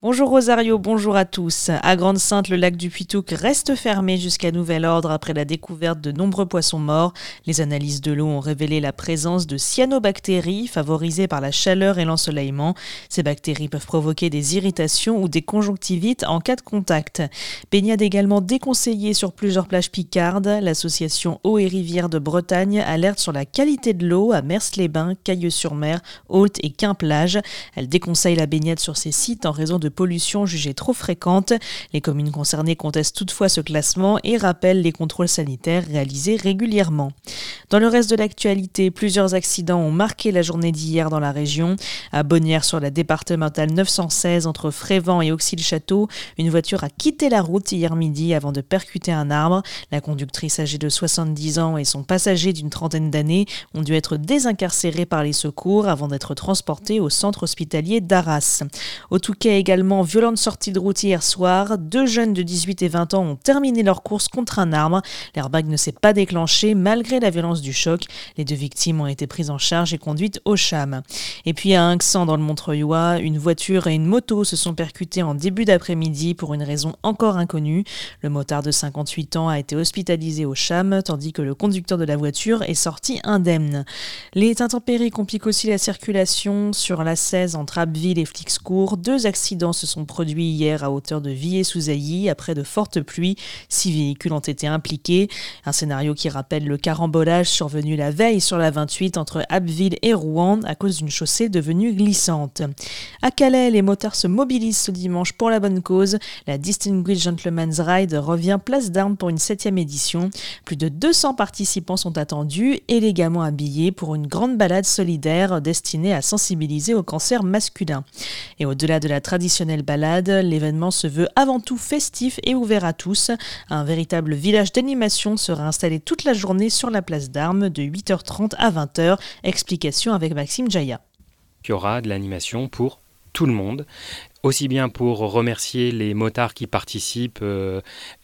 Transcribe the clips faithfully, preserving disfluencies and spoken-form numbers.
Bonjour Rosario, bonjour à tous. À Grande-Synthe, le lac du Puytouc reste fermé jusqu'à nouvel ordre après la découverte de nombreux poissons morts. Les analyses de l'eau ont révélé la présence de cyanobactéries favorisées par la chaleur et l'ensoleillement. Ces bactéries peuvent provoquer des irritations ou des conjonctivites en cas de contact. Baignade également déconseillée sur plusieurs plages picardes. L'association Eau et Rivières de Bretagne alerte sur la qualité de l'eau à Mers-les-Bains, Cailleux-sur-Mer, Ault et Quimplage. Elle déconseille la baignade sur ces sites en raison de pollution jugée trop fréquente. Les communes concernées contestent toutefois ce classement et rappellent les contrôles sanitaires réalisés régulièrement. Dans le reste de l'actualité, plusieurs accidents ont marqué la journée d'hier dans la région. À Bonnières, sur la départementale neuf cent seize entre Frévent et Auxy-le-Château, une voiture a quitté la route hier midi avant de percuter un arbre. La conductrice âgée de soixante-dix ans et son passager d'une trentaine d'années ont dû être désincarcérés par les secours avant d'être transportés au centre hospitalier d'Arras. Au Touquet également, violente sortie de route hier soir. Deux jeunes de dix-huit et vingt ans ont terminé leur course contre un arbre. L'airbag ne s'est pas déclenché malgré la violence du choc. Les deux victimes ont été prises en charge et conduites au C H A M. Et puis à Inxan, dans le Montreuilois, une voiture et une moto se sont percutées en début d'après-midi pour une raison encore inconnue. Le motard de cinquante-huit ans a été hospitalisé au C H A M, tandis que le conducteur de la voiture est sorti indemne. Les intempéries compliquent aussi la circulation sur l'A seize entre Abbeville et Flixcourt. Deux accidents se sont produits hier à hauteur de Villers-sous-Ailly après de fortes pluies. Six véhicules ont été impliqués. Un scénario qui rappelle le carambolage survenu la veille sur la vingt-huit entre Abbeville et Rouen à cause d'une chaussée devenue glissante. À Calais, les motards se mobilisent ce dimanche pour la bonne cause. La Distinguished Gentleman's Ride revient place d'Armes pour une septième édition. Plus de deux cents participants sont attendus, élégamment habillés pour une grande balade solidaire destinée à sensibiliser au cancer masculin. Et au-delà de la traditionnelle balade, l'événement se veut avant tout festif et ouvert à tous. Un véritable village d'animation sera installé toute la journée sur la place d'Armes de huit heures trente à vingt heures. Explication avec Maxime Jaya. Il y aura de l'animation pour tout le monde, aussi bien pour remercier les motards qui participent euh,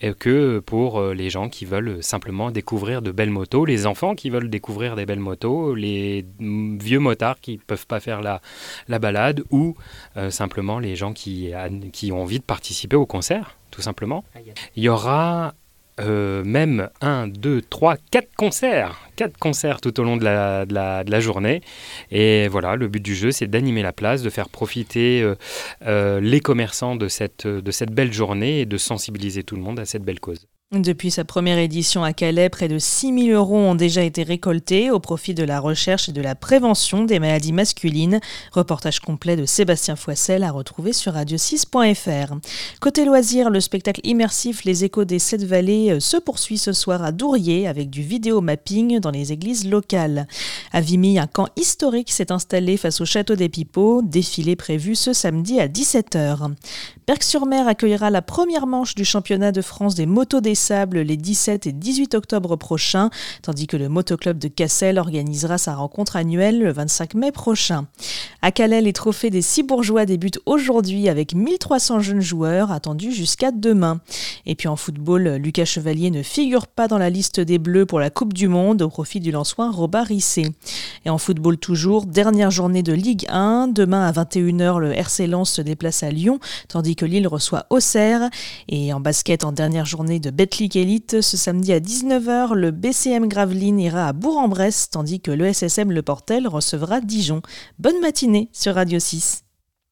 que pour euh, les gens qui veulent simplement découvrir de belles motos, les enfants qui veulent découvrir des belles motos, les vieux motards qui ne peuvent pas faire la, la balade ou euh, simplement les gens qui, qui ont envie de participer au concert, tout simplement. Il y aura euh, même un, deux, trois, quatre concerts. Quatre concerts tout au long de la, de, la, de la journée. Et voilà, le but du jeu, c'est d'animer la place, de faire profiter euh, euh, les commerçants de cette, de cette belle journée et de sensibiliser tout le monde à cette belle cause. Depuis sa première édition à Calais, près de six mille euros ont déjà été récoltés au profit de la recherche et de la prévention des maladies masculines. Reportage complet de Sébastien Foissel à retrouver sur radio six point f r. Côté loisirs, le spectacle immersif Les Échos des Sept Vallées se poursuit ce soir à Douriez avec du vidéo mapping dans les églises locales. À Vimy, un camp historique s'est installé face au château des Pipots, défilé prévu ce samedi à dix-sept heures. Berck-sur-Mer accueillera la première manche du championnat de France des motos des sables les dix-sept et dix-huit octobre prochains, tandis que le motoclub de Cassel organisera sa rencontre annuelle le vingt-cinq mai prochain. À Calais, les trophées des six bourgeois débutent aujourd'hui avec mille trois cents jeunes joueurs attendus jusqu'à demain. Et puis en football, Lucas Chevalier ne figure pas dans la liste des Bleus pour la Coupe du Monde au profit du Lensois Robert Rissé. Et en football toujours, dernière journée de Ligue un. Demain à vingt et une heures, le R C Lens se déplace à Lyon, tandis que Lille reçoit Auxerre. Et en basket, en dernière journée de Betclic Elite, ce samedi à dix-neuf heures, le B C M Gravelines ira à Bourg-en-Bresse, tandis que l'E S S M Le Portel recevra Dijon. Bonne matinée sur Radio six.